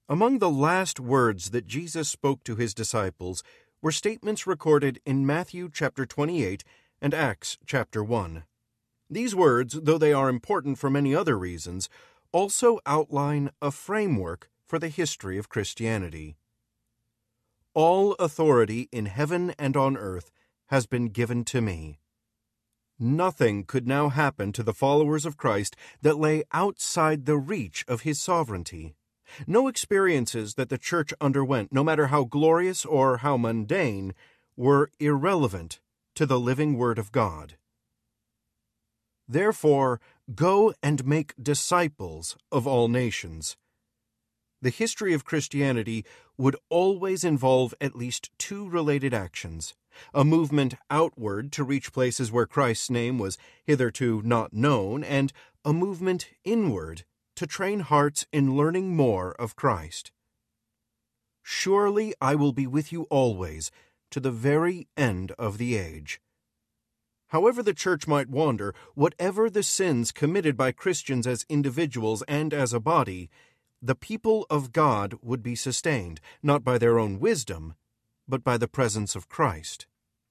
Among the last words that Jesus spoke to his disciples were statements recorded in Matthew chapter 28 and Acts chapter 1. These words, though they are important for many other reasons, also outline a framework for the history of Christianity. All authority in heaven and on earth has been given to me. Nothing could now happen to the followers of Christ that lay outside the reach of his sovereignty. No experiences that the church underwent, no matter how glorious or how mundane, were irrelevant to the living Word of God. Therefore, go and make disciples of all nations. The history of Christianity would always involve at least two related actions: a movement outward to reach places where Christ's name was hitherto not known, and a movement inward to train hearts in learning more of Christ. Surely I will be with you always, to the very end of the age. However the church might wander, whatever the sins committed by Christians as individuals and as a body, the people of God would be sustained, not by their own wisdom, but by the presence of Christ.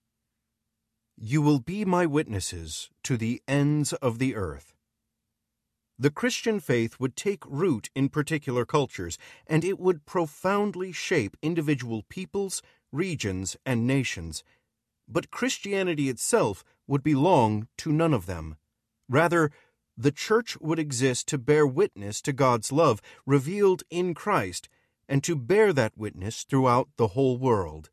You will be my witnesses to the ends of the earth. The Christian faith would take root in particular cultures, and it would profoundly shape individual peoples, regions, and nations. But Christianity itself would belong to none of them. Rather, the church would exist to bear witness to God's love revealed in Christ, and to bear that witness throughout the whole world.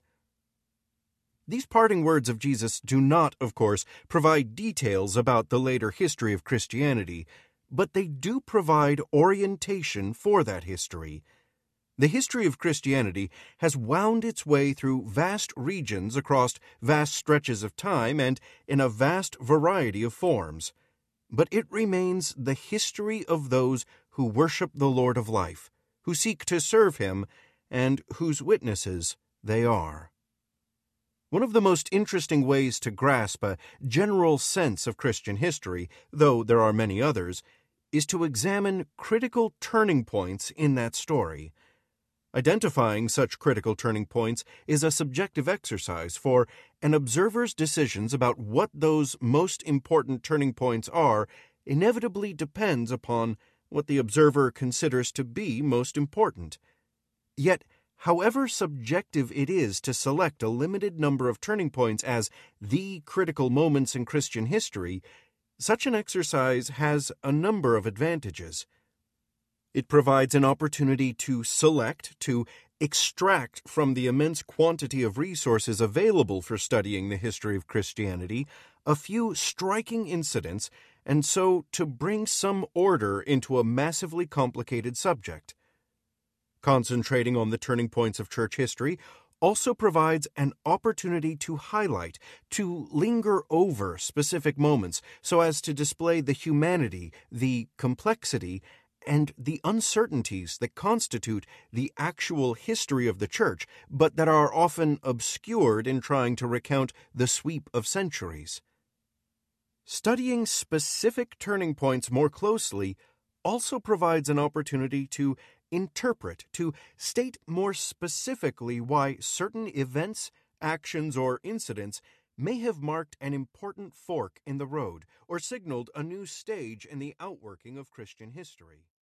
These parting words of Jesus do not, of course, provide details about the later history of Christianity, but they do provide orientation for that history. The history of Christianity has wound its way through vast regions across vast stretches of time and in a vast variety of forms. But it remains the history of those who worship the Lord of life, who seek to serve him, and whose witnesses they are. One of the most interesting ways to grasp a general sense of Christian history, though there are many others, is to examine critical turning points in that story. Identifying such critical turning points is a subjective exercise, for an observer's decisions about what those most important turning points are inevitably depends upon what the observer considers to be most important. Yet, however subjective it is to select a limited number of turning points as the critical moments in Christian history, such an exercise has a number of advantages. It provides an opportunity to select, to extract from the immense quantity of resources available for studying the history of Christianity a few striking incidents, and so to bring some order into a massively complicated subject. Concentrating on the turning points of church history also provides an opportunity to highlight, to linger over specific moments so as to display the humanity, the complexity, and the uncertainties that constitute the actual history of the church, but that are often obscured in trying to recount the sweep of centuries. Studying specific turning points more closely also provides an opportunity to interpret, to state more specifically why certain events, actions, or incidents may have marked an important fork in the road or signaled a new stage in the outworking of Christian history.